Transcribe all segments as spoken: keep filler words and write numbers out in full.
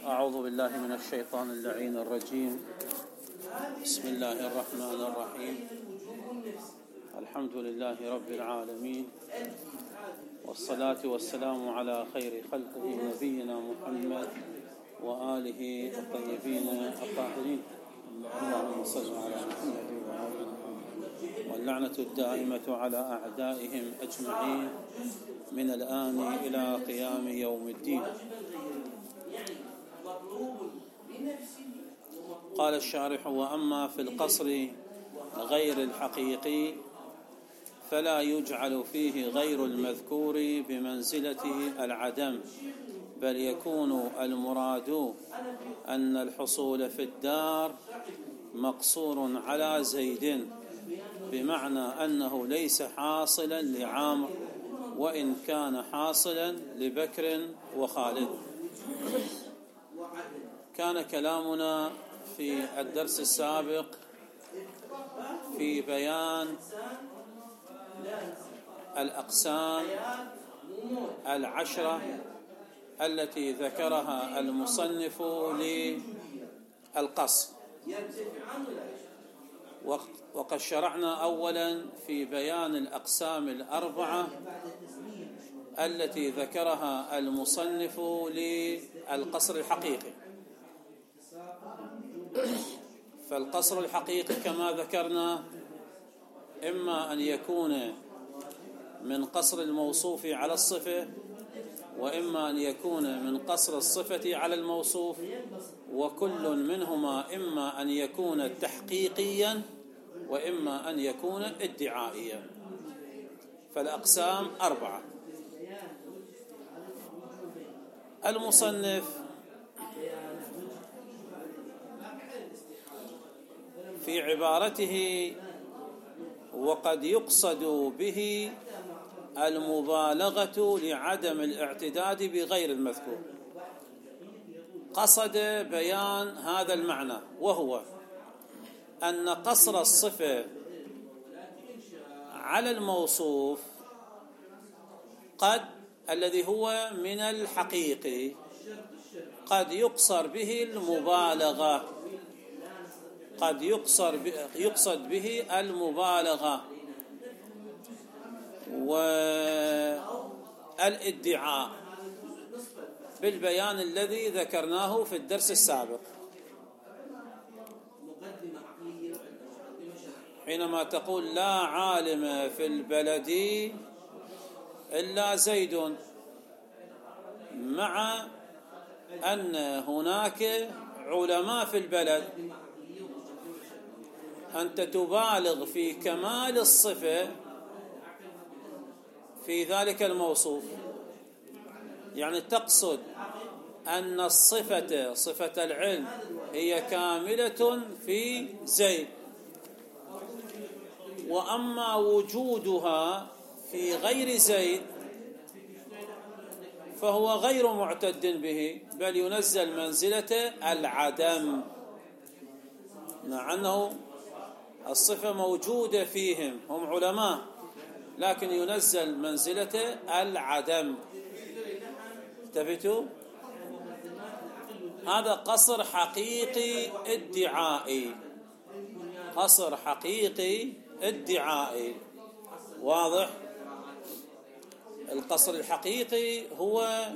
أعوذ بالله من الشيطان اللعين الرجيم. بسم الله الرحمن الرحيم. الحمد لله رب العالمين، والصلاة والسلام على خير خلقه نبينا محمد وآله الطيبين الطاهرين. اللهم صل على محمد وآله محمد، واللعنة الدائمة على أعدائهم أجمعين من الآن إلى قيام يوم الدين. قال الشارح: وأما في القصر غير الحقيقي فلا يجعل فيه غير المذكور بمنزلة العدم، بل يكون المراد أن الحصول في الدار مقصور على زيد، بمعنى أنه ليس حاصلا لعامر وإن كان حاصلا لبكر وخالد. كان كلامنا في الدرس السابق في بيان الأقسام العشرة التي ذكرها المصنف للقصر، وقد شرعنا أولا في بيان الأقسام الأربعة التي ذكرها المصنف للقصر الحقيقي. فالقصر الحقيقي كما ذكرنا إما أن يكون من قصر الموصوف على الصفة، وإما أن يكون من قصر الصفة على الموصوف، وكل منهما إما أن يكون تحقيقيا وإما أن يكون ادعائيا. فالأقسام أربعة. المصنف في عبارته: وقد يقصد به المبالغة لعدم الاعتداد بغير المذكور، قصد بيان هذا المعنى، وهو أن قصر الصفة على الموصوف قد الذي هو من الحقيقي قد يقصر به المبالغة، قد يقصر يقصد به المبالغة والادعاء بالبيان الذي ذكرناه في الدرس السابق. حينما تقول لا عالم في البلد إلا زيد، مع أن هناك علماء في البلد، أنت تبالغ في كمال الصفة في ذلك الموصوف، يعني تقصد أن الصفة صفة العلم هي كاملة في زيد، وأما وجودها في غير زيد فهو غير معتد به، بل ينزل منزلة العدم، مع أنه الصفة موجودة فيهم، هم علماء، لكن ينزل منزلة العدم. انتبهتوا؟ هذا قصر حقيقي ادعائي، قصر حقيقي ادعائي. واضح؟ القصر الحقيقي هو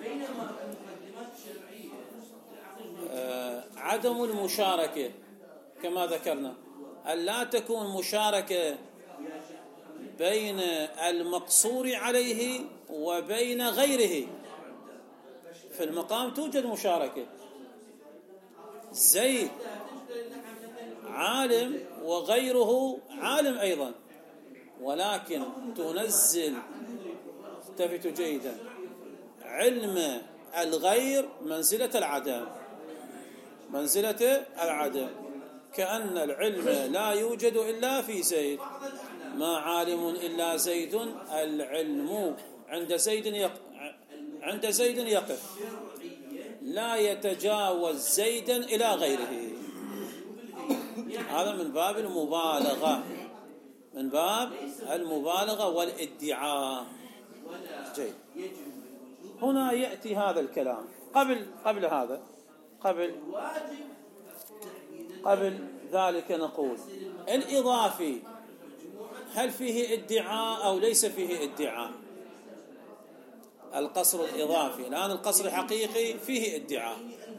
عدم المشاركة، كما ذكرنا، أن لا تكون مشاركة بين المقصور عليه وبين غيره. في المقام توجد مشاركة، زيد عالم وغيره عالم أيضا، ولكن تنزل، التفتوا جيدا، علم الغير منزلة العدم، منزلة العدم، كأن العلم لا يوجد إلا في زيد، ما عالم إلا زيد، العلم عند زيد يقف، عند زيد يقف، لا يتجاوز زيدا إلى غيره. هذا من باب المبالغة، من باب المبالغة والادعاء. جيد. هنا يأتي هذا الكلام. قبل قبل هذا قبل قبل ذلك نقول الإضافي هل فيه ادعاء أو ليس فيه ادعاء؟ القصر الإضافي الآن القصر الحقيقي فيه ادعاء،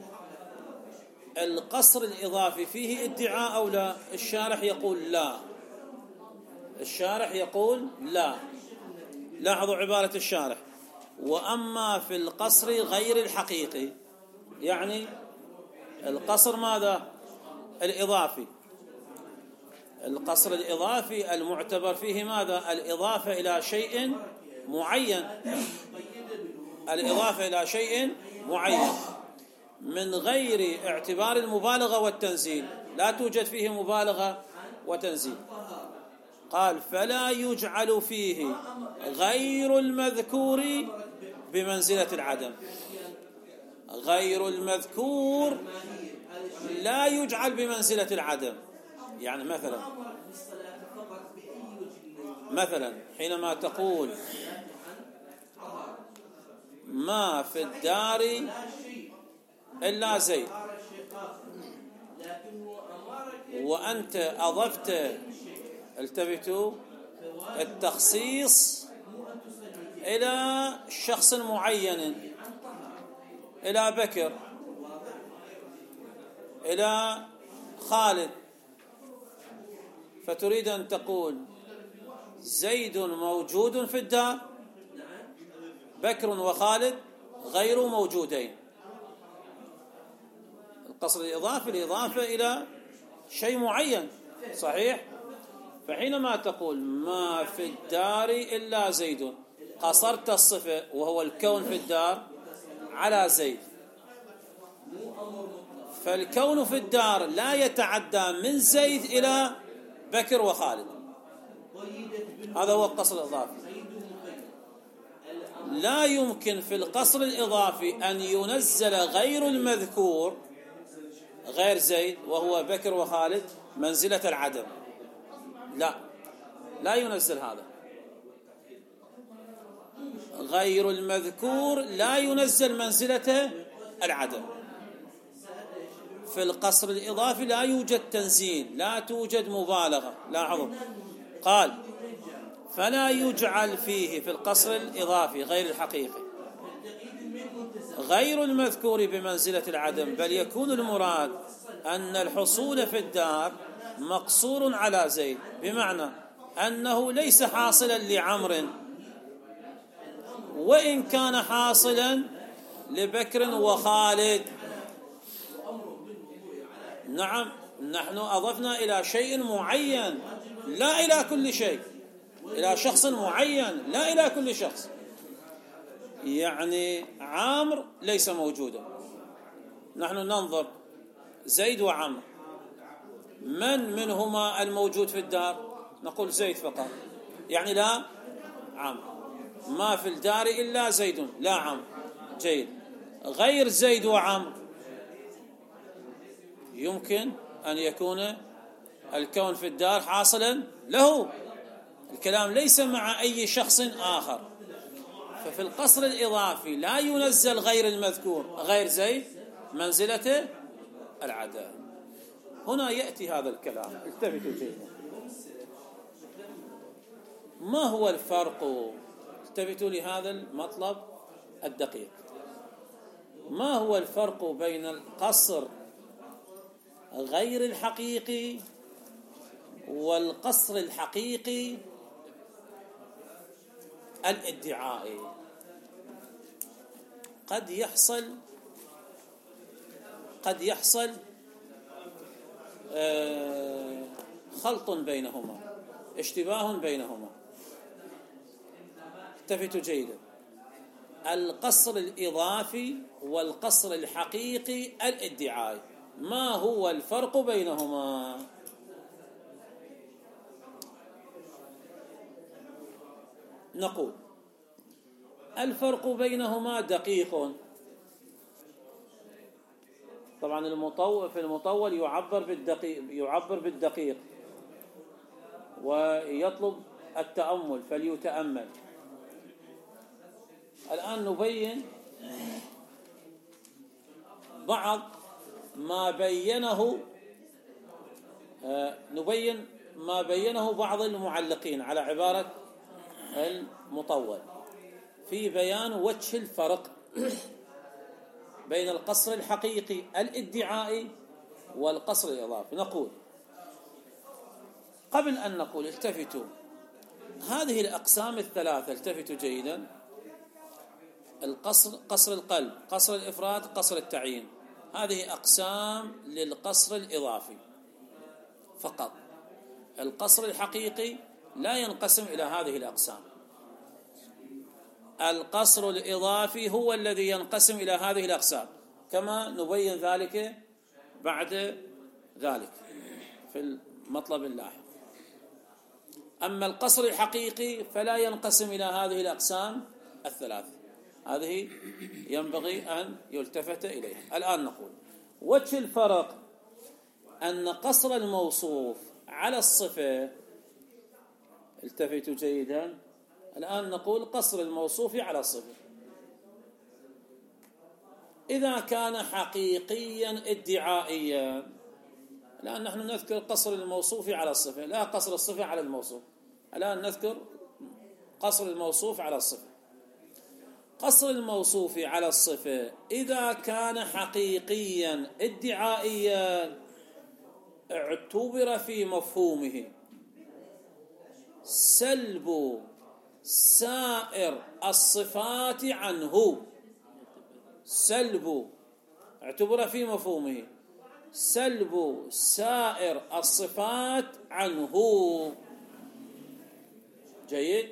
القصر الإضافي فيه ادعاء أو لا؟ الشارح يقول لا، الشارح يقول لا. لاحظوا عبارة الشارح: وأما في القصر غير الحقيقي، يعني القصر ماذا؟ الإضافي. القصر الإضافي المعتبر فيه ماذا؟ الإضافة إلى شيء معين، الإضافة إلى شيء معين من غير اعتبار المبالغة والتنزيل، لا توجد فيه مبالغة وتنزيل. قال: فلا يجعل فيه غير المذكور بمنزلة العدم. غير المذكور لا يجعل بمنزلة العدم. يعني مثلا مثلا حينما تقول ما في الدار إلا زيد، وأنت أضفت التفتوا التخصيص إلى شخص معين، إلى بكر، إلى خالد، فتريد أن تقول زيد موجود في الدار، بكر وخالد غير موجودين. القصر الإضافي الإضافة إلى شيء معين، صحيح؟ فحينما تقول ما في الدار إلا زيد، قصرت الصفة وهو الكون في الدار على زيد، فالكون في الدار لا يتعدى من زيد إلى بكر وخالد. هذا هو القصر الإضافي. لا يمكن في القصر الإضافي أن ينزل غير المذكور، غير زيد وهو بكر وخالد، منزلة العدم. لا، لا ينزل هذا. غير المذكور لا ينزل منزلة العدم. في القصر الإضافي لا يوجد تنزيل، لا توجد مبالغة. لاحظوا، قال: فلا يجعل فيه في القصر الإضافي غير الحقيقي غير المذكور بمنزلة العدم، بل يكون المراد أن الحصول في الدار مقصور على زيد، بمعنى أنه ليس حاصلا لعمر، وإن كان حاصلا لبكر وخالد. نعم، نحن أضفنا إلى شيء معين، لا إلى كل شيء، إلى شخص معين لا إلى كل شخص. يعني عامر ليس موجودا، نحن ننظر زيد وعمر، من منهما الموجود في الدار؟ نقول زيد فقط، يعني لا عمر. ما في الدار إلا زيد لا عمر. جيد. غير زيد وعمر يمكن أن يكون الكون في الدار حاصلا له، الكلام ليس مع أي شخص آخر. ففي القصر الإضافي لا ينزل غير المذكور غير زيد منزلة العدم. هنا يأتي هذا الكلام، التفتوا جيدا. ما هو الفرق؟ التفتوا لهذا المطلب الدقيق. ما هو الفرق بين القصر غير الحقيقي والقصر الحقيقي الادعائي؟ قد يحصل قد يحصل خلط بينهما، اشتباه بينهما. التفتوا جيدا. القصر الإضافي والقصر الحقيقي الادعائي، ما هو الفرق بينهما؟ نقول الفرق بينهما دقيق. طبعا المطول في المطول يعبر بالدقيق يعبر بالدقيق ويطلب التأمل، فليتأمل. الآن نبين بعض ما بينه نبين ما بينه بعض المعلقين على عبارة المطول في بيان وجه الفرق بين القصر الحقيقي الادعائي والقصر الإضافي. نقول قبل أن نقول التفتوا هذه الأقسام الثلاثة، التفتوا جيدا: القصر، قصر القلب، قصر الإفراد، قصر التعيين، هذه أقسام للقصر الإضافي فقط. القصر الحقيقي لا ينقسم إلى هذه الأقسام. القصر الإضافي هو الذي ينقسم إلى هذه الأقسام، كما نبين ذلك بعد ذلك في المطلب اللاحق. أما القصر الحقيقي فلا ينقسم إلى هذه الأقسام الثلاث، هذه ينبغي أن يلتفت إليها. الآن نقول وجه الفرق أن قصر الموصوف على الصفة، التفتوا جيدا، الآن نقول قصر الموصوف على الصفة إذا كان حقيقيا ادعائيا. الآن نحن نذكر قصر الموصوف على الصفة، لا قصر الصفة على الموصوف. الآن نذكر قصر الموصوف على الصفة. قصر الموصوف على الصفة إذا كان حقيقيا ادعائيا اعتبر في مفهومه سلب سائر الصفات عنه. سلب اعتبر في مفهومه سلب سائر الصفات عنه. جيد.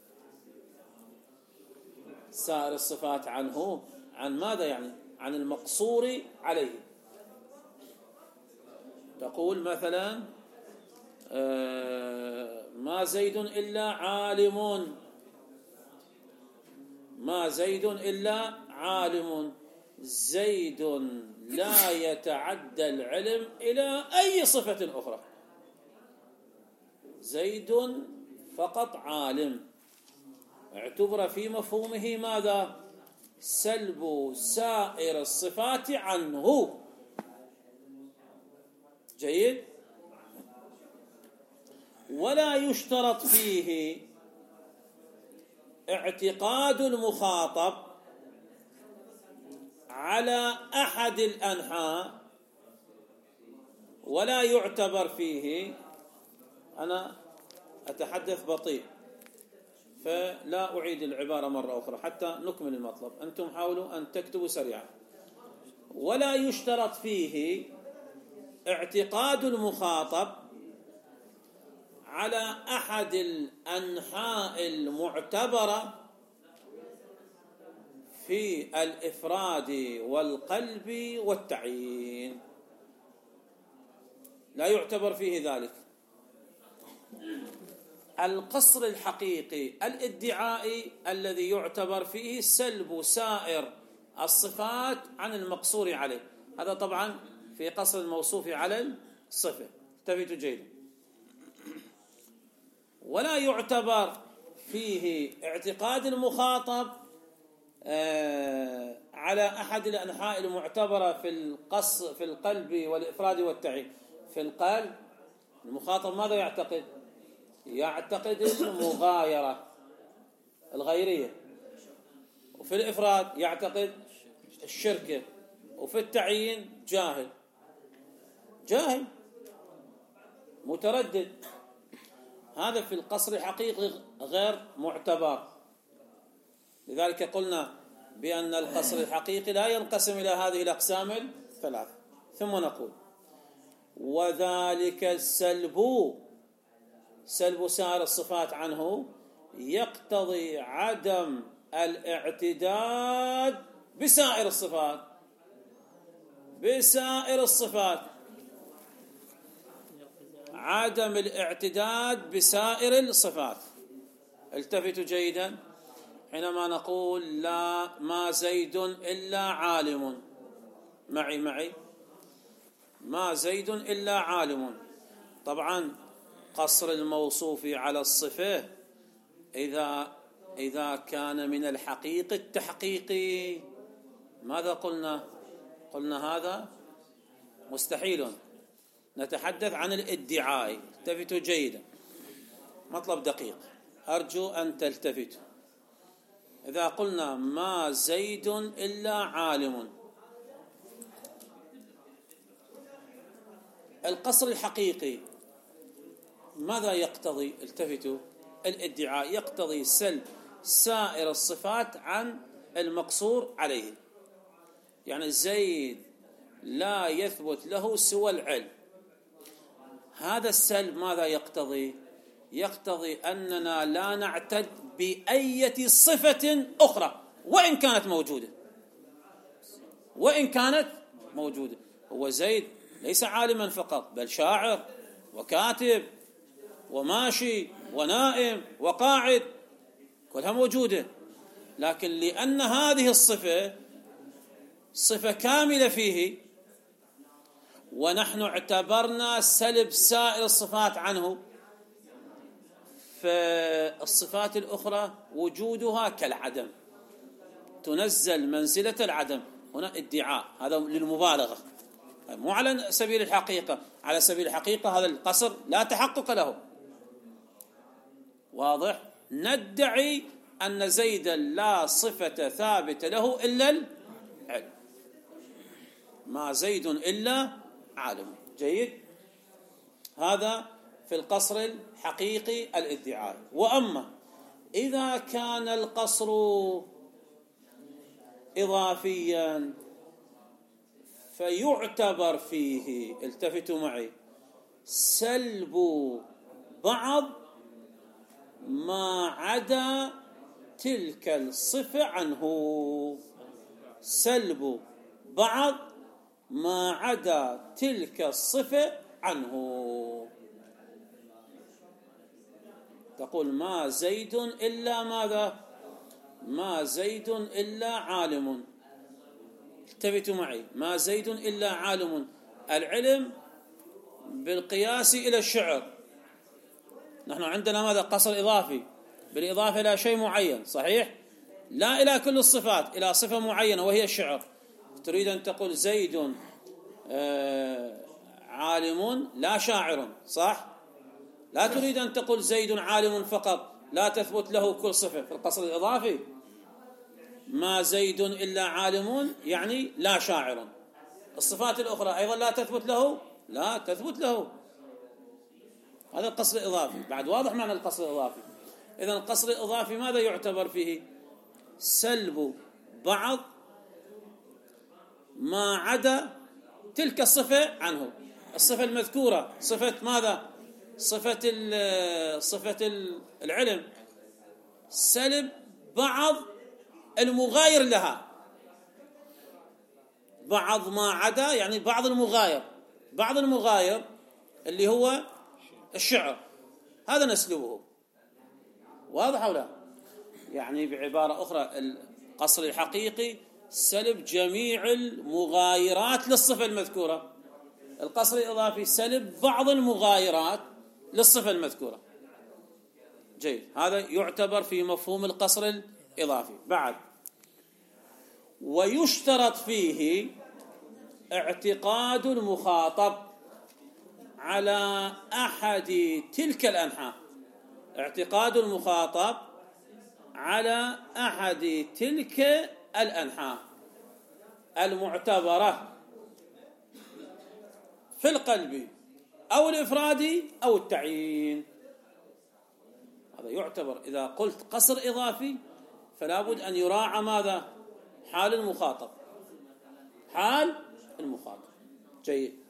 سائر الصفات عنه، عن ماذا يعني؟ عن المقصور عليه. تقول مثلا ما زيد إلا عالم، ما زيد إلا عالم، زيد لا يتعدى العلم إلى أي صفة أخرى، زيد فقط عالم. اعتبر في مفهومه ماذا؟ سلب سائر الصفات عنه. جيد. ولا يشترط فيه اعتقاد المخاطب على أحد الأنحاء، ولا يعتبر فيه، أنا أتحدث بطيء فلا أعيد العبارة مرة أخرى حتى نكمل المطلب، أنتم حاولوا أن تكتبوا سريعا. ولا يشترط فيه اعتقاد المخاطب على أحد الأنحاء المعتبرة في الإفراد والقلب والتعيين، لا يعتبر فيه ذلك. القصر الحقيقي الادعائي الذي يعتبر فيه سلب سائر الصفات عن المقصور عليه، هذا طبعا في قصر الموصوف على الصفة. انتبهوا جيدا. ولا يعتبر فيه اعتقاد المخاطب على أحد الأنحاء المعتبرة في القصر في القلب والإفراد والتعيين. في القلب المخاطب ماذا يعتقد؟ يعتقد المغايرة الغيرية، وفي الإفراد يعتقد الشركة، وفي التعيين جاهل جاهل متردد. هذا في القصر الحقيقي غير معتبر. لذلك قلنا بأن القصر الحقيقي لا ينقسم إلى هذه الأقسام الثلاث. ثم نقول وذلك السلب، سلب سائر الصفات عنه، يقتضي عدم الاعتداد بسائر الصفات، بسائر الصفات، عدم الاعتداد بسائر الصفات. التفتوا جيدا. حينما نقول لا ما زيد إلا عالم، معي معي ما زيد إلا عالم، طبعا قصر الموصوف على الصفة إذا إذا كان من الحقيقي التحقيقي، ماذا قلنا؟ قلنا هذا مستحيل. نتحدث عن الادعاء. التفتوا جيدا، مطلب دقيق، أرجو أن تلتفتوا. إذا قلنا ما زيد إلا عالم، القصر الحقيقي ماذا يقتضي؟ التفتوا. الادعاء يقتضي سلب سائر الصفات عن المقصور عليه. يعني زيد لا يثبت له سوى العلم. هذا السلب ماذا يقتضي؟ يقتضي أننا لا نعتد بأية صفة أخرى وإن كانت موجودة، وإن كانت موجودة. هو زيد ليس عالما فقط، بل شاعر وكاتب وماشي ونائم وقاعد، كلها موجودة. لكن لأن هذه الصفة صفة كاملة فيه، ونحن اعتبرنا سلب سائر الصفات عنه، فالصفات الأخرى وجودها كالعدم، تنزل منزلة العدم. هنا ادعاء، هذا للمبالغة، مو على سبيل الحقيقة. على سبيل الحقيقة هذا القصر لا تحقق له. واضح؟ ندعي أن زيدا لا صفة ثابتة له إلا العلم. ما زيد إلا عالم. جيد، هذا في القصر الحقيقي الادعاء. وأما إذا كان القصر إضافيا فيعتبر فيه، التفتوا معي، سلب بعض ما عدا تلك الصفة عنه. سلب بعض ما عدا تلك الصفة عنه. تقول ما زيد إلا ماذا؟ ما زيد إلا عالم. التفتوا معي، ما زيد إلا عالم. العلم بالقياس إلى الشعر. نحن عندنا ماذا؟ قصر إضافي بالإضافة إلى شيء معين، صحيح؟ لا إلى كل الصفات، إلى صفة معينة وهي الشعر. تريد أن تقول زيد آه عالم لا شاعر، صح؟ لا تريد أن تقول زيد عالم فقط لا تثبت له كل صفة. في القصر الإضافي ما زيد إلا عالم يعني لا شاعر. الصفات الأخرى أيضا لا تثبت له، لا تثبت له. هذا القصر الإضافي. بعد واضح معنى القصر الإضافي. إذن القصر الإضافي ماذا يعتبر فيه؟ سلب بعض ما عدا تلك الصفة عنه. الصفة المذكورة صفة ماذا؟ صفة صفة العلم. سلب بعض المغاير لها. بعض ما عدا يعني بعض المغاير. بعض المغاير اللي هو الشعر، هذا نسلبه. واضح أو لا؟ يعني بعبارة أخرى القصر الحقيقي سلب جميع المغايرات للصفة المذكورة. القصر الإضافي سلب بعض المغايرات للصفة المذكورة. جيد، هذا يعتبر في مفهوم القصر الإضافي. بعد، ويشترط فيه اعتقاد المخاطب على أحد تلك الأنحاء. اعتقاد المخاطب على أحد تلك الأنحاء المعتبرة في القلب أو الإفراد أو التعيين. هذا يعتبر إذا قلت قصر إضافي فلا بد أن يراعى ماذا؟ حال المخاطب. حال المخاطب. جيد.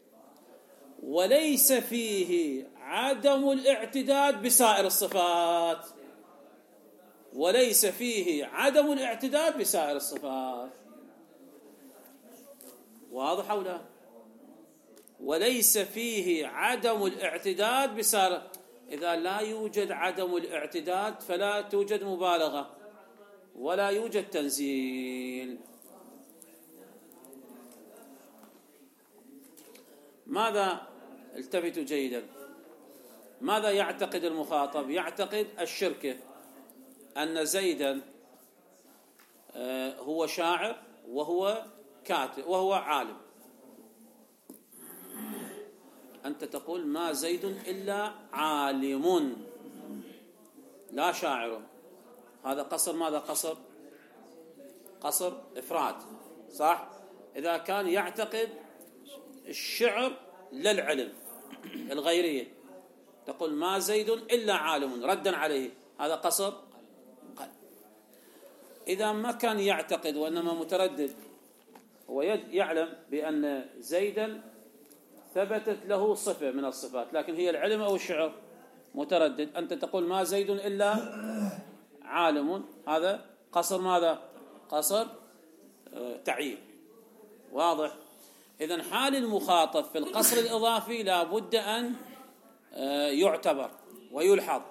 وليس فيه عدم الاعتداد بسائر الصفات. وليس فيه عدم الاعتداد بسائر الصفات. واضح أو لا؟ وليس فيه عدم الاعتداد بسائر. إذا لا يوجد عدم الاعتداد فلا توجد مبالغة ولا يوجد تنزيل. ماذا؟ التفتوا جيدا. ماذا يعتقد المخاطب؟ يعتقد الشركة، أن زيدا هو شاعر وهو كاتب وهو عالم. أنت تقول ما زيد إلا عالم لا شاعر. هذا قصر، ماذا قصر؟ قصر إفراد، صح؟ إذا كان يعتقد الشعر للعلم الغيرية تقول ما زيد إلا عالم ردا عليه، هذا قصر قلب. إذا ما كان يعتقد وإنما متردد، هو يعلم بأن زيدا ثبتت له صفة من الصفات، لكن هي العلم أو الشعر، متردد، أنت تقول ما زيد إلا عالم، هذا قصر ماذا؟ قصر تعيين. واضح؟ إذن حال المخاطب في القصر الإضافي لا بد أن يعتبر ويلحظ.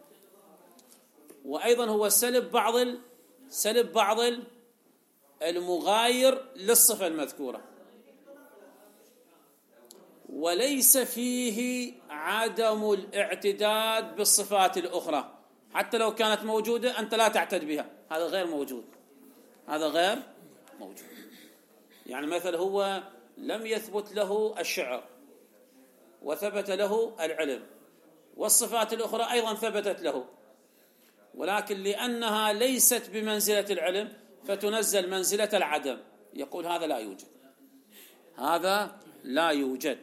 وأيضا هو سلب بعض سلب بعض المغاير للصفة المذكورة، وليس فيه عدم الاعتداد بالصفات الأخرى، حتى لو كانت موجودة أنت لا تعتد بها، هذا غير موجود، هذا غير موجود. يعني مثلا هو لم يثبت له الشعر وثبت له العلم، والصفات الأخرى أيضا ثبتت له، ولكن لأنها ليست بمنزلة العلم فتنزل منزلة العدم، يقول هذا لا يوجد، هذا لا يوجد.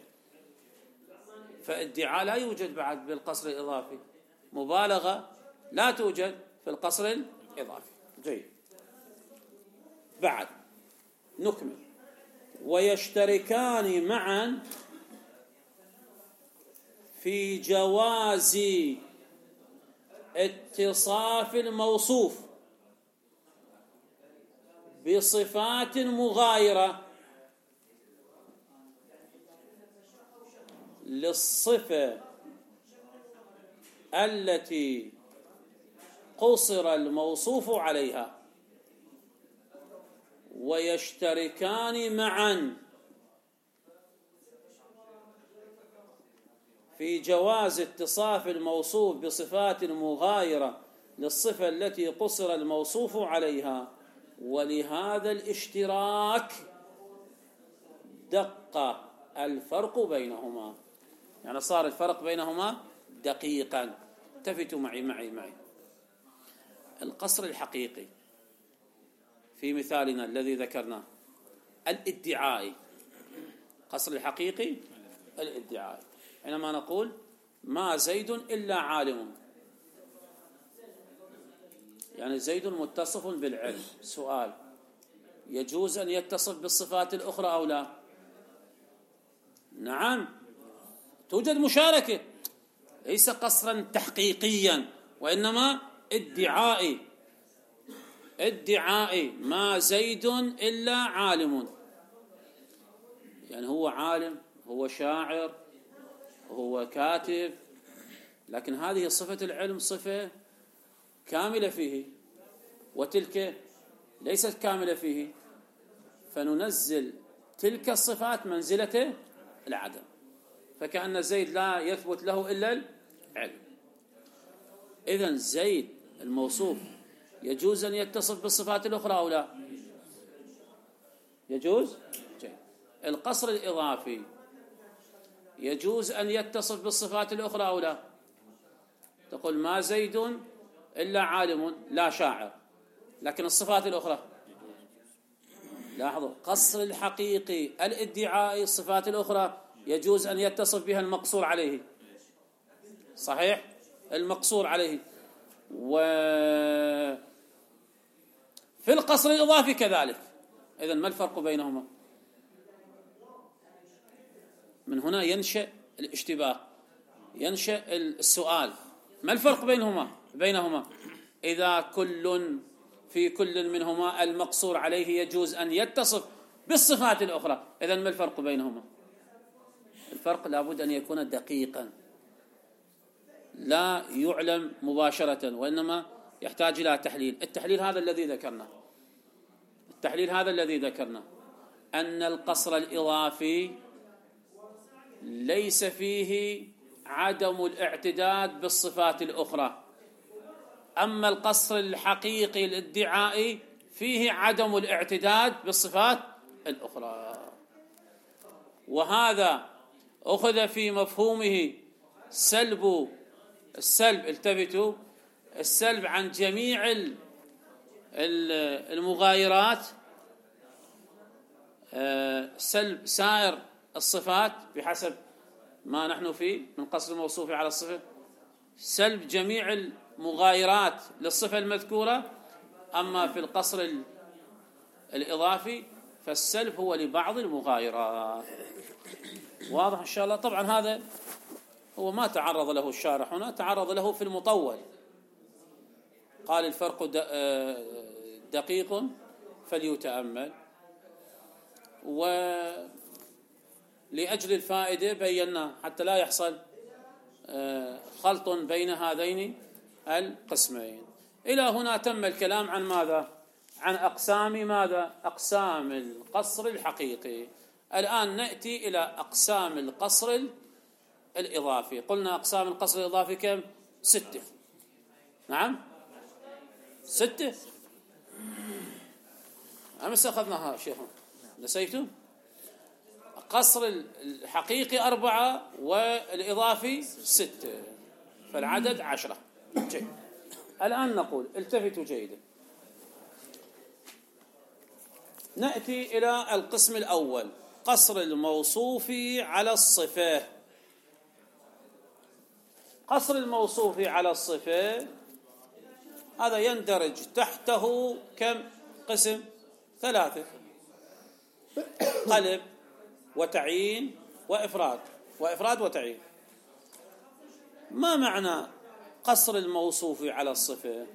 فادعاء لا يوجد بعد بالقصر الإضافي، مبالغة لا توجد في القصر الإضافي. جيد، بعد نكمل. ويشتركان معا في جواز اتصاف الموصوف بصفات مغايرة للصفة التي قصر الموصوف عليها. ويشتركان معا في جواز اتصاف الموصوف بصفات مغايرة للصفة التي قصر الموصوف عليها، ولهذا الاشتراك دق الفرق بينهما، يعني صار الفرق بينهما دقيقا. التفتوا معي معي معي القصر الحقيقي في مثالنا الذي ذكرناه الادعائي، قصر الحقيقي الادعائي، حينما نقول ما زيد إلا عالم، يعني زيد متصف بالعلم. سؤال: يجوز أن يتصف بالصفات الأخرى أو لا؟ نعم، توجد مشاركة، ليس قصرا تحقيقيا وإنما ادعائي، ادعائي ما زيد إلا عالم، يعني هو عالم، هو شاعر، هو كاتب، لكن هذه صفة العلم صفة كاملة فيه وتلك ليست كاملة فيه، فننزل تلك الصفات منزلة العدم، فكأن زيد لا يثبت له إلا العلم. إذن زيد الموصوف يجوز أن يتصف بالصفات الأخرى أو لا؟ يجوز. جيد. القصر الإضافي يجوز أن يتصف بالصفات الأخرى أو لا؟ تقول ما زيد إلا عالم لا شاعر، لكن الصفات الأخرى لاحظوا، قصر الحقيقي الادعائي الصفات الأخرى يجوز أن يتصف بها المقصور عليه، صحيح، المقصور عليه. وفي القصر الإضافي كذلك. إذن ما الفرق بينهما؟ من هنا ينشأ الاشتباه، ينشأ السؤال: ما الفرق بينهما بينهما إذا كل في كل منهما المقصور عليه يجوز أن يتصف بالصفات الأخرى؟ إذن ما الفرق بينهما؟ الفرق لابد أن يكون دقيقا، لا يعلم مباشرة، وإنما يحتاج إلى تحليل. التحليل هذا الذي ذكرنا، التحليل هذا الذي ذكرنا أن القصر الإضافي ليس فيه عدم الاعتداد بالصفات الأخرى، أما القصر الحقيقي الادعائي فيه عدم الاعتداد بالصفات الأخرى. وهذا أخذ في مفهومه سلب السلب، التفتوا، السلب عن جميع المغايرات، سلب سائر الصفات بحسب ما نحن فيه من قصر الموصوف على الصفة، سلب جميع المغايرات للصفة المذكورة. أما في القصر الإضافي فالسلب هو لبعض المغايرات. واضح إن شاء الله؟ طبعا هذا هو ما تعرض له الشارح هنا، تعرض له في المطول، قال الفرق دقيق فليتأمل. ولأجل الفائدة بينا حتى لا يحصل خلط بين هذين القسمين. إلى هنا تم الكلام عن ماذا؟ عن أقسام ماذا؟ أقسام القصر الحقيقي. الآن نأتي إلى أقسام القصر الإضافي. قلنا أقسام القصر الإضافي كم؟ ستة. نعم ستة. أمس أخذناها شيخنا، نسيتم؟ قصر الحقيقي أربعة والإضافي ستة، فالعدد عشرة. جيد. الآن نقول التفتوا جيدا، نأتي إلى القسم الأول، قصر الموصوف على الصفة. قصر الموصوف على الصفة هذا يندرج تحته كم قسم؟ ثلاثة: قلب وتعيين وإفراد. وإفراد وتعيين. ما معنى قصر الموصوف على الصفة؟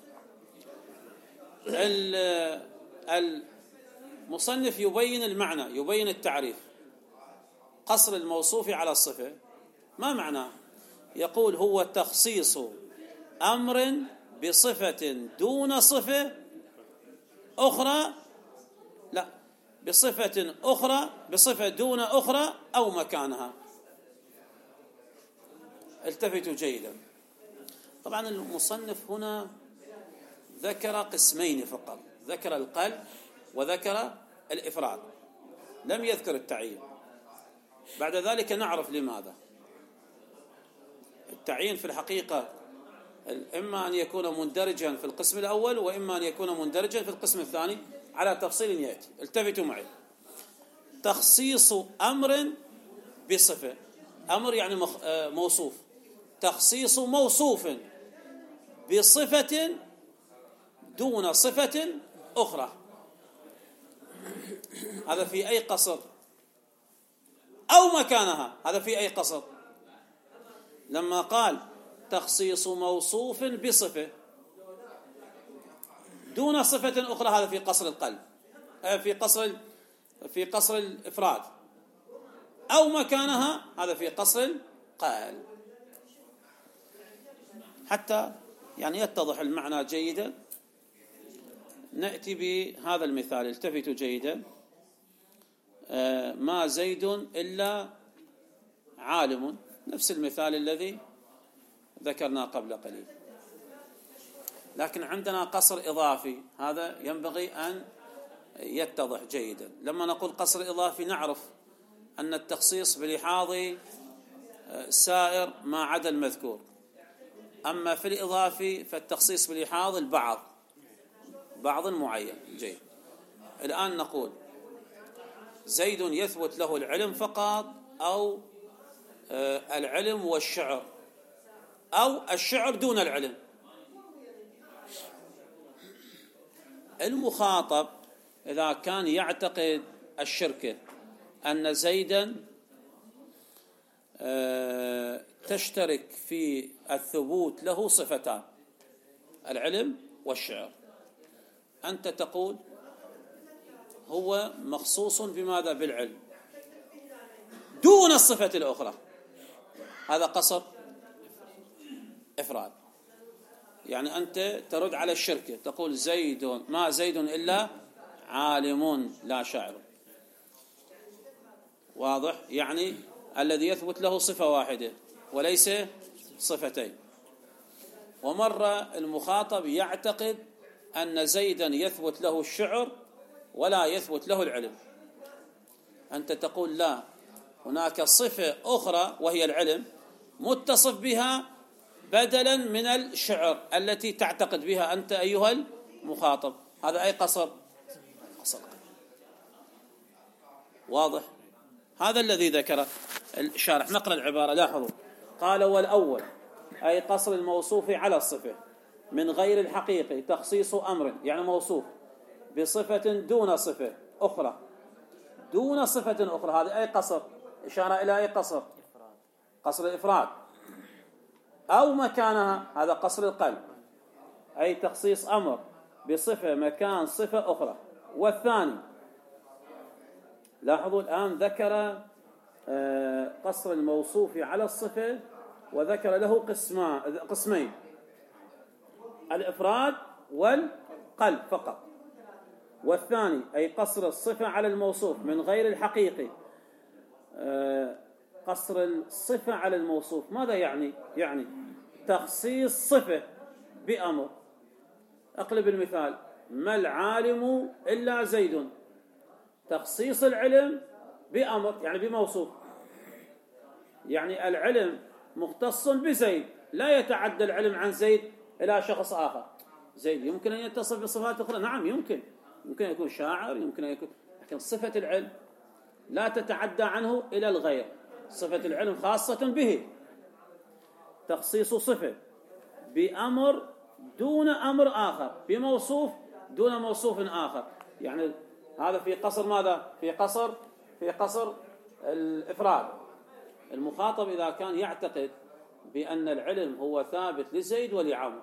المصنف يبين المعنى، يبين التعريف. قصر الموصوف على الصفة ما معناه؟ يقول هو تخصيص أمر بصفة دون صفة أخرى، لا بصفة أخرى، بصفة دون أخرى أو مكانها. التفتوا جيدا. طبعا المصنف هنا ذكر قسمين فقط، ذكر القلب وذكر الإفراد، لم يذكر التعيين. بعد ذلك نعرف لماذا. التعيين في الحقيقة إما أن يكون مندرجا في القسم الأول وإما أن يكون مندرجا في القسم الثاني على تفصيل يأتي. التفتوا معي. تخصيص أمر بصفة، أمر يعني موصوف، تخصيص موصوف بصفة دون صفة أخرى، هذا في أي قصر؟ أو مكانها، هذا في أي قصر؟ لما قال تخصيص موصوف بصفة دون صفة أخرى، هذا في قصر القلب، في قصر في قصر الإفراد. أو مكانها، هذا في قصر القلب. حتى يعني يتضح المعنى جيدا نأتي بهذا المثال. التفتوا جيدا. ما زيد إلا عالم، نفس المثال الذي ذكرنا قبل قليل. لكن عندنا قصر إضافي، هذا ينبغي أن يتضح جيدا. لما نقول قصر إضافي نعرف أن التخصيص بلحاظ سائر ما عدا المذكور. أما في الإضافي فالتخصيص بلحاظ البعض، بعض معين. جيد. الآن نقول زيد يثبت له العلم فقط، أو العلم والشعر، أو الشعر دون العلم. المخاطب إذا كان يعتقد الشركة أن زيدا تشترك في الثبوت له صفتان، العلم والشعر، أنت تقول هو مخصوص بماذا؟ بالعلم دون الصفة الأخرى. هذا قصر إفراد. يعني أنت ترد على الشركة تقول زيد ما زيد إلا عالم لا شاعر. واضح؟ يعني الذي يثبت له صفة واحدة وليس صفتين. ومرة المخاطب يعتقد أن زيدا يثبت له الشعر ولا يثبت له العلم، أنت تقول لا، هناك صفة أخرى وهي العلم متصف بها بدلا من الشعر التي تعتقد بها أنت أيها المخاطب. هذا أي قصر؟ قصر. واضح؟ هذا الذي ذكره الشارح. نقرأ العبارة. لاحظوا، قال: والأول أي قصر الموصوف على الصفة من غير الحقيقي تخصيص أمر، يعني موصوف بصفة دون صفة أخرى، دون صفة أخرى. هذا أي قصر؟ إشارة إلى أي قصر؟ قصر الإفراد. أو مكانها، هذا قصر القلب، أي تخصيص أمر بصفة مكان صفة أخرى. والثاني، لاحظوا الآن ذكر قصر الموصوف على الصفة وذكر له قسمين: الإفراد والقلب فقط. والثاني أي قصر الصفة على الموصوف من غير الحقيقي. قصر الصفة على الموصوف ماذا يعني؟ يعني تخصيص صفة بأمر. أقلب المثال: ما العالم إلا زيد. تخصيص العلم بأمر يعني بموصوف، يعني العلم مختص بزيد، لا يتعدى العلم عن زيد إلى شخص آخر. زيد يمكن أن يتصف بصفات أخرى، نعم يمكن، يمكن أن يكون شاعر، يمكن أن يكون، لكن صفة العلم لا تتعدى عنه إلى الغير. صفة العلم خاصة به. تخصيص صفة بأمر دون أمر آخر، بموصوف دون موصوف آخر. يعني هذا في قصر ماذا؟ في قصر في قصر الإفراد. المخاطب إذا كان يعتقد بأن العلم هو ثابت لزيد ولعمر،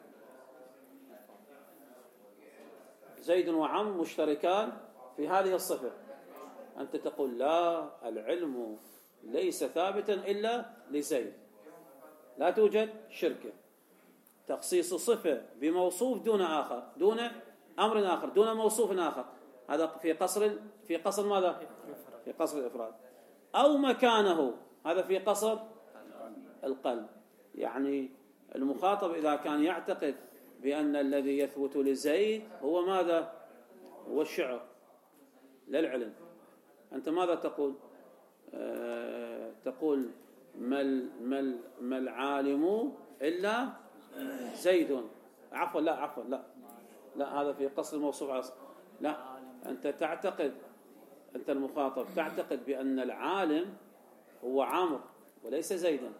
زيد وعمر مشتركان في هذه الصفة، أنت تقول: لا، العلم ليس ثابتا إلا لزيد، لا توجد شركة. تخصيص صفة بموصوف دون آخر، دون أمر آخر، دون موصوف آخر، هذا في قصر في قصر ماذا؟ في قصر الإفراد. أو مكانه، هذا في قصر القلب. يعني المخاطب إذا كان يعتقد بأن الذي يثبت لزيد هو ماذا؟ هو الشعر لا العلم، أنت ماذا تقول؟ أه تقول: ما العالم إلا زيد. عفوا لا عفوا لا لا هذا في قصر الموصوف على. لا، أنت تعتقد، أنت المخاطب تعتقد بأن العالم هو عمرو وليس زيدا،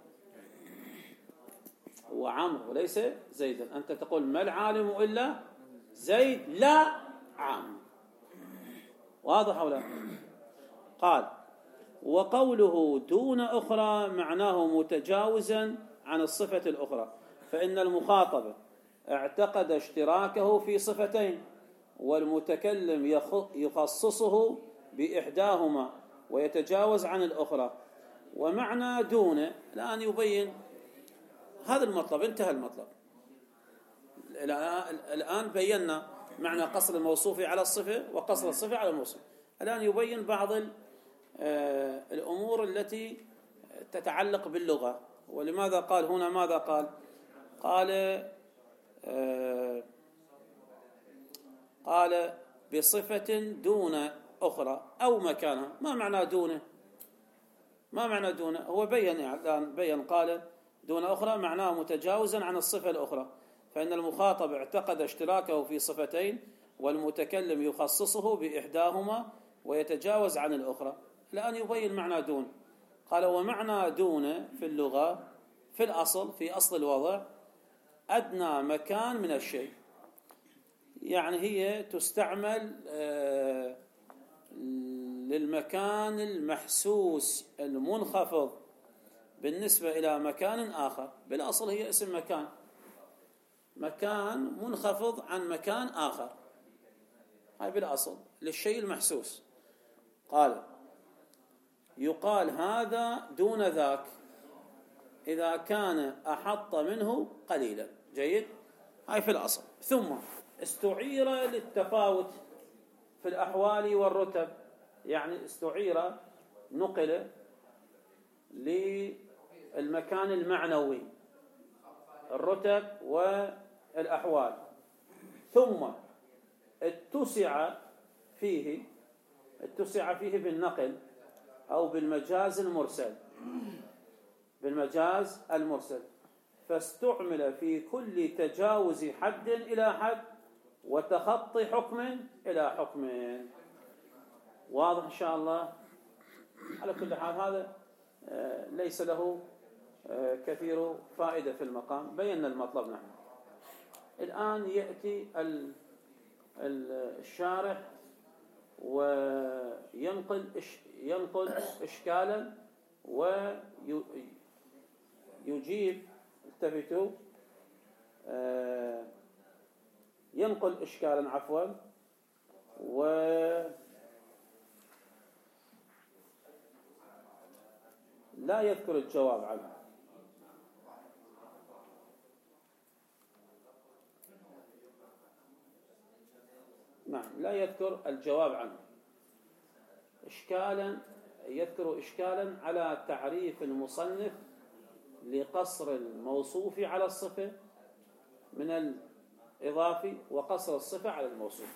هو عمرو وليس زيدا. أنت تقول: ما العالم إلا زيد لا عمرو. واضح أو لا؟ قال: وقوله دون أخرى معناه متجاوزا عن الصفة الأخرى، فإن المخاطب اعتقد اشتراكه في صفتين، والمتكلم يخصصه بإحداهما ويتجاوز عن الأخرى. ومعنى دون، الآن يبين هذا المطلب، انتهى المطلب. الآن بينا معنى قصر الموصوف على الصفة وقصر الصفة على الموصوف. الآن يبين بعض الأمور التي تتعلق باللغة. ولماذا قال هنا ماذا قال؟ قال قال بصفة دون أخرى أو مكانها. ما معنى دونه؟ ما معنى دونه؟ هو بيّن الآن بيّن قال دون أخرى معناه متجاوزا عن الصفة الأخرى، فإن المخاطب اعتقد اشتراكه في صفتين، والمتكلم يخصصه بإحداهما ويتجاوز عن الأخرى. الآن يبين معنى دون. قال: ومعنى دون في اللغة في الأصل، في أصل الوضع، أدنى مكان من الشيء. يعني هي تستعمل للمكان المحسوس المنخفض بالنسبة إلى مكان آخر. بالأصل هي اسم مكان، مكان منخفض عن مكان آخر، هاي بالأصل للشيء المحسوس. قال: يقال هذا دون ذاك إذا كان أحط منه قليلا. جيد، هاي في الأصل. ثم استعير للتفاوت في الأحوال والرتب، يعني استعير، نقل للمكان المعنوي، الرتب والأحوال. ثم اتسع فيه اتسع فيه بالنقل أو بالمجاز المرسل، بالمجاز المرسل، فاستعمل في كل تجاوز حد إلى حد وتخطي حكم إلى حكم. واضح إن شاء الله؟ على كل حال هذا ليس له كثير فائدة في المقام، بينا المطلب نحن. الآن يأتي الشارح وينقل ينقل إشكالا ويجيب، التفتوا، ينقل إشكالا عفوا ولا يذكر الجواب عنه. نعم، لا يذكر الجواب عنه. إشكالا يذكر إشكالا على تعريف المصنف لقصر الموصوف على الصفة من الإضافي وقصر الصفة على الموصوف.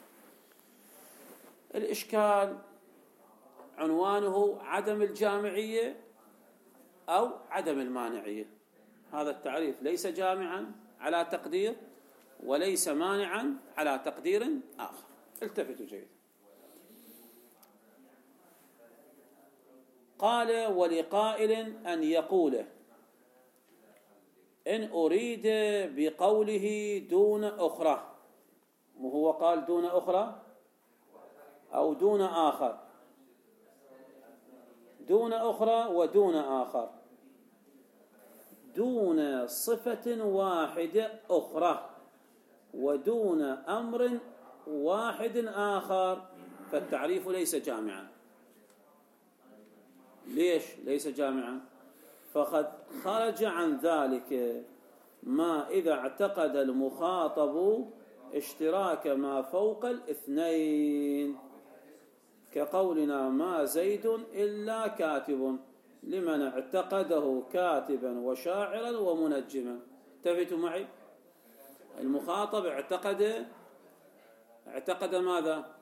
الإشكال عنوانه عدم الجامعية أو عدم المانعية. هذا التعريف ليس جامعا على تقدير وليس مانعا على تقدير آخر. التفتوا جيدا. قال: ولقائل أن يقول إن أريد بقوله دون أخرى، وهو قال دون أخرى أو دون آخر، دون أخرى ودون آخر، دون صفة واحدة أخرى ودون أمر واحد آخر، فالتعريف ليس جامعا. ليش ليس جامعا؟ فقد خرج عن ذلك ما إذا اعتقد المخاطب اشتراك ما فوق الاثنين، كقولنا ما زيد إلا كاتب، لمن اعتقده كاتبا وشاعرا ومنجما. انتبهتوا معي؟ المخاطب اعتقد اعتقد ماذا؟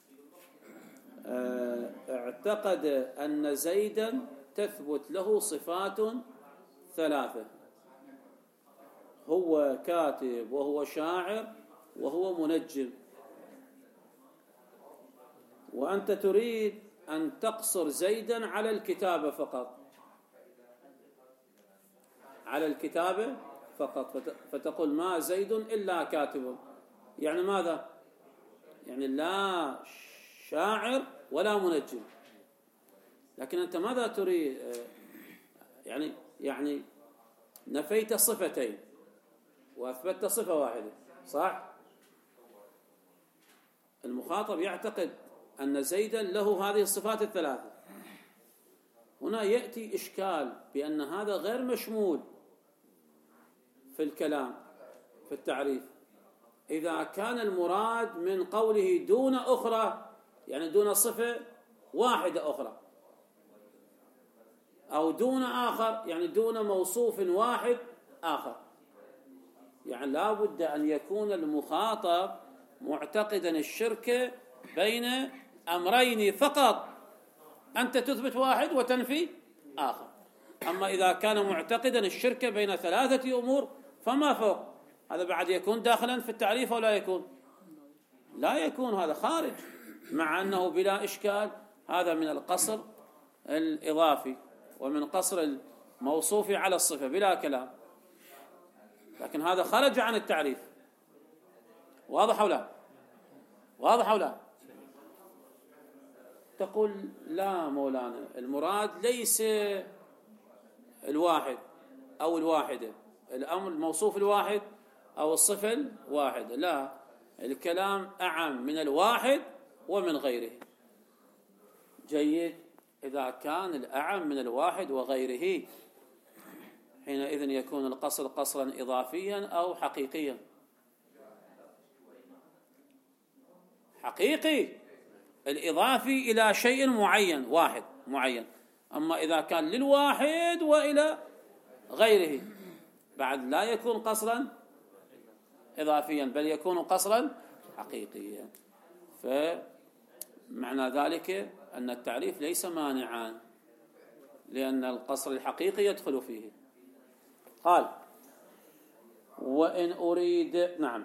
اعتقد أن زيدا تثبت له صفات ثلاثة، هو كاتب وهو شاعر وهو منجم، وأنت تريد أن تقصر زيدا على الكتابة فقط، على الكتابة فقط، فتقول ما زيد إلا كاتب. يعني ماذا؟ يعني لا شاعر ولا منجم. لكن أنت ماذا تريد؟ يعني يعني نفيت صفتين وأثبتت صفة واحدة، صح؟ المخاطب يعتقد أن زيدا له هذه الصفات الثلاثة. هنا يأتي إشكال بأن هذا غير مشمول في الكلام في التعريف. إذا كان المراد من قوله دون أخرى يعني دون صفة واحدة أخرى، أو دون آخر يعني دون موصوف واحد آخر، يعني لا بد أن يكون المخاطب معتقدا الشرك بين أمرين فقط، أنت تثبت واحد وتنفي آخر. أما إذا كان معتقدا الشرك بين ثلاثة أمور فما فوق، هذا بعد يكون داخلا في التعريف أو لا يكون؟ لا يكون، هذا خارج، مع أنه بلا إشكال هذا من القصر الإضافي ومن قصر الموصوف على الصفة بلا كلام، لكن هذا خرج عن التعريف. واضح أو لا؟ واضح أو لا؟ تقول لا مولانا، المراد ليس الواحد أو الواحدة، الأمر الموصوف الواحد أو الصفة الواحدة، لا، الكلام أعم من الواحد ومن غيره. جيد. إذا كان الأعم من الواحد وغيره حينئذ يكون القصر قصرا إضافيا أو حقيقيا. حقيقي الإضافي إلى شيء معين واحد معين، أما إذا كان للواحد وإلى غيره بعد لا يكون قصرا إضافيا بل يكون قصرا حقيقيا. فمعنى ذلك أن التعريف ليس مانعا لأن القصر الحقيقي يدخل فيه. قال وإن أريد نعم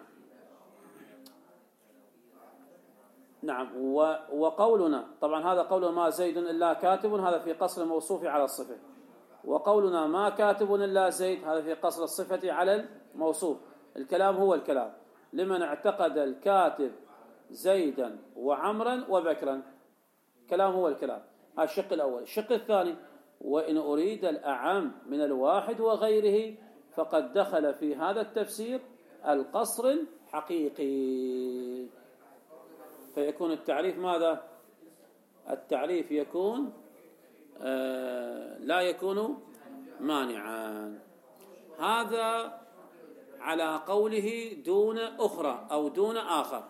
نعم وقولنا طبعا هذا قول ما زيد إلا كاتب، هذا في قصر الموصوف على الصفة. وقولنا ما كاتب إلا زيد هذا في قصر الصفة على الموصوف. الكلام هو الكلام لمن اعتقد الكاتب زيدا وعمرا وبكرا. كلام هو الكلام. هذا الشق الأول. الشق الثاني وإن أريد الأعم من الواحد وغيره فقد دخل في هذا التفسير القصر الحقيقي، فيكون التعريف ماذا؟ التعريف يكون آه لا يكون مانعا. هذا على قوله دون أخرى أو دون آخر.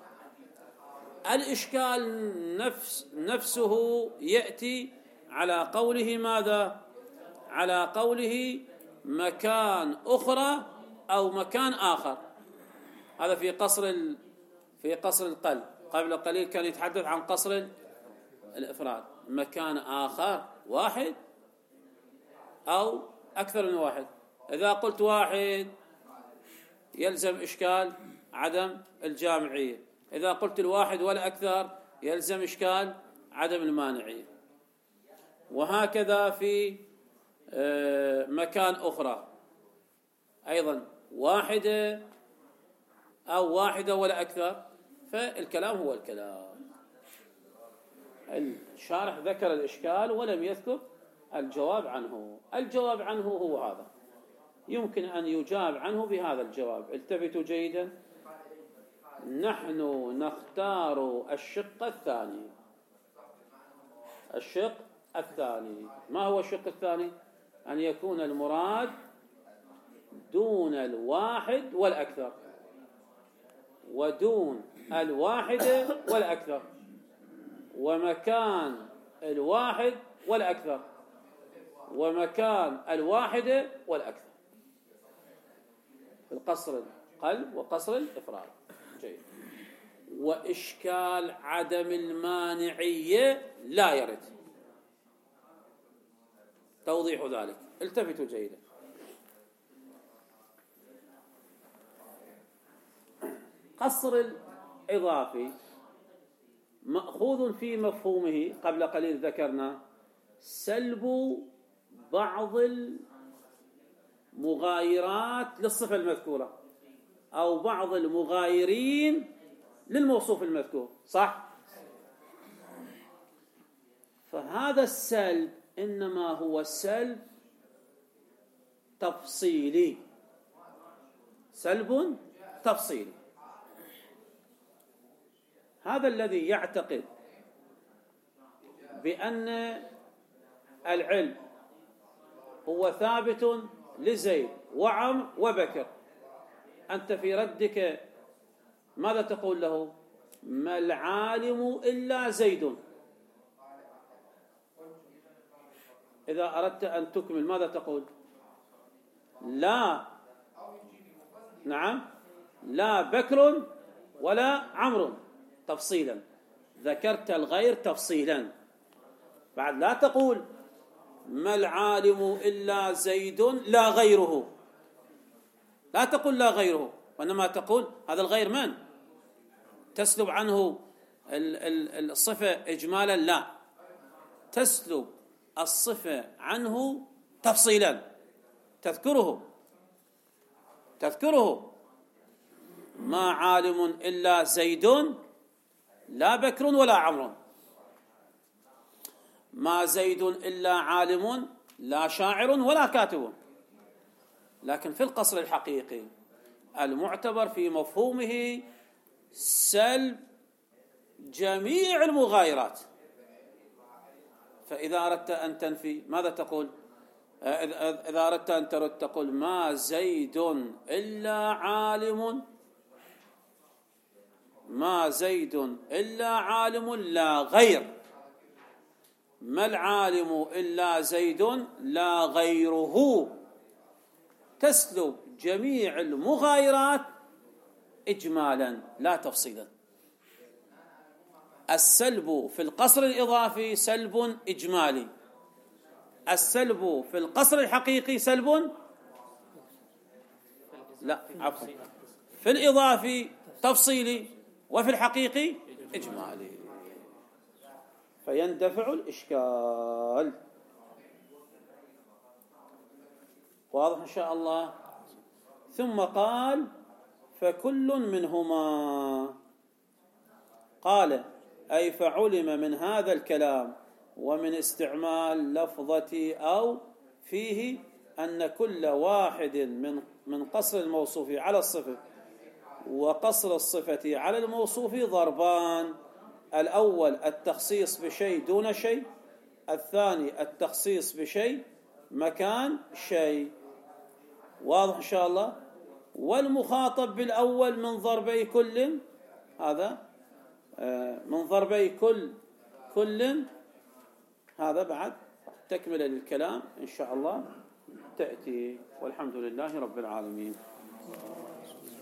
الإشكال نفس نفسه يأتي على قوله ماذا؟ على قوله مكان أخرى أو مكان آخر. هذا في قصر في قصر القلب. قبل قليل كان يتحدث عن قصر الإفراد. مكان آخر واحد أو أكثر من واحد. إذا قلت واحد يلزم إشكال عدم الجامعية، إذا قلت الواحد ولا أكثر يلزم إشكال عدم المانعية. وهكذا في مكان أخرى أيضا واحدة أو واحدة ولا أكثر، فالكلام هو الكلام. الشارح ذكر الإشكال ولم يذكر الجواب عنه. الجواب عنه هو هذا، يمكن أن يجاب عنه بهذا الجواب. التفتوا جيدا، نحن نختار الشق الثاني. الشق الثاني ما هو الشق الثاني؟ أن يكون المراد دون الواحد والأكثر ودون الواحد والأكثر ومكان الواحد والأكثر ومكان الواحد والأكثر في القصر القلب وقصر الإفراد. جيد. وإشكال عدم المانعية لا يرد. توضيح ذلك، التفتوا جيدا. قصر الإضافي مأخوذ في مفهومه قبل قليل ذكرنا سلب بعض المغايرات للصفة المذكورة أو بعض المغايرين للموصوف المذكور، صح؟ فهذا السلب إنما هو سلب تفصيلي، سلب تفصيلي. هذا الذي يعتقد بأن العلم هو ثابت لزيد وعمر وبكر، أنت في ردك ماذا تقول له؟ ما العالم إلا زيد. إذا أردت أن تكمل ماذا تقول؟ لا نعم لا بكر ولا عمرو تفصيلا، ذكرت الغير تفصيلا. بعد لا تقول ما العالم إلا زيد لا غيره، لا تقول لا غيره، وإنما تقول هذا الغير من؟ تسلب عنه الصفة إجمالا؟ لا، تسلب الصفة عنه تفصيلا، تذكره تذكره ما عالم إلا زيد لا بكر ولا عمرو، ما زيد إلا عالم لا شاعر ولا كاتب. لكن في القصر الحقيقي المعتبر في مفهومه سلب جميع المغايرات. فإذا أردت أن تنفي ماذا تقول؟ إذا أردت أن ترد تقول ما زيد إلا عالم، ما زيد إلا عالم لا غير، ما العالم إلا زيد لا غيره. تسلب جميع المغايرات إجمالا لا تفصيلا. السلب في القصر الإضافي سلب إجمالي، السلب في القصر الحقيقي سلب، لا عفوا، في الإضافي تفصيلي، وفي الحقيقي إجمالي، فيندفع الإشكال. واضح إن شاء الله. ثم قال فكل منهما، قال أي فعلم من هذا الكلام ومن استعمال لفظة أو فيه أن كل واحد من من قصر الموصوف على الصفة وقصر الصفة على الموصوف ضربان: الأول التخصيص بشيء دون شيء، الثاني التخصيص بشيء مكان شيء. واضح إن شاء الله. والمخاطب بالأول من ضربي كل، هذا من ضربي كل كل، هذا بعد تكملة للكلام إن شاء الله تأتي. والحمد لله رب العالمين.